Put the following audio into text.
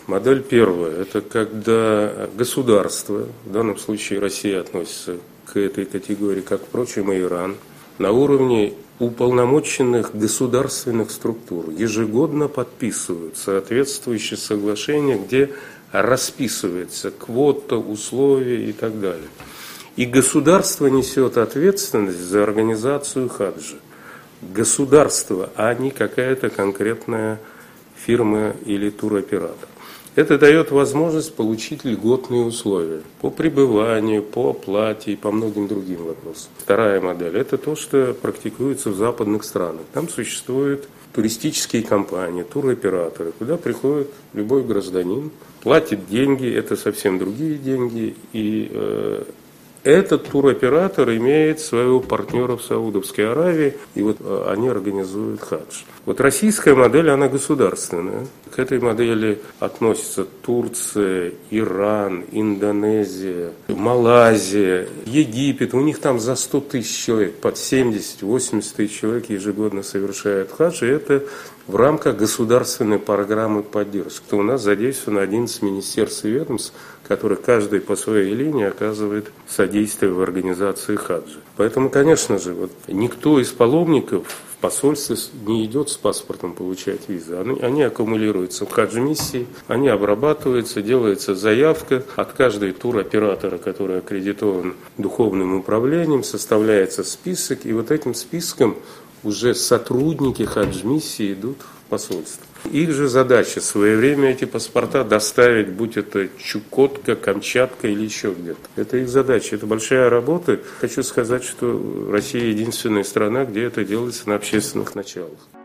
Модель первая – это когда государство, в данном случае Россия относится к этой категории, как, впрочем, и Иран, на уровне уполномоченных государственных структур ежегодно подписывают соответствующие соглашения, где расписывается квота, условия и так далее. И государство несет ответственность за организацию хаджа. Государство, а не какая-то конкретная фирма или туроператор. Это дает возможность получить льготные условия по пребыванию, по оплате и по многим другим вопросам. Вторая модель – это то, что практикуется в западных странах. Там существуют туристические компании, туроператоры, куда приходит любой гражданин, платит деньги, это совсем другие деньги, и этот туроператор имеет своего партнера в Саудовской Аравии, и вот они организуют хадж. Вот российская модель, она государственная. К этой модели относятся Турция, Иран, Индонезия, Малайзия, Египет. У них там за 100 тысяч человек, под 70-80 тысяч человек ежегодно совершают хадж, и это в рамках государственной программы поддержки. У нас задействовано 11 министерств и ведомств, которые каждый по своей линии оказывает содействие в организации хаджа. Поэтому, конечно же, никто из паломников в посольстве не идет с паспортом получать визы. Они аккумулируются в хадж-миссии, они обрабатываются, делается заявка от каждого туроператора, который аккредитован духовным управлением, составляется список, и вот этим списком уже сотрудники хадж-миссии идут в посольство. Их же задача своевременно эти паспорта доставить, будь это Чукотка, Камчатка или еще где-то. Это их задача, это большая работа. Хочу сказать, что Россия единственная страна, где это делается на общественных началах.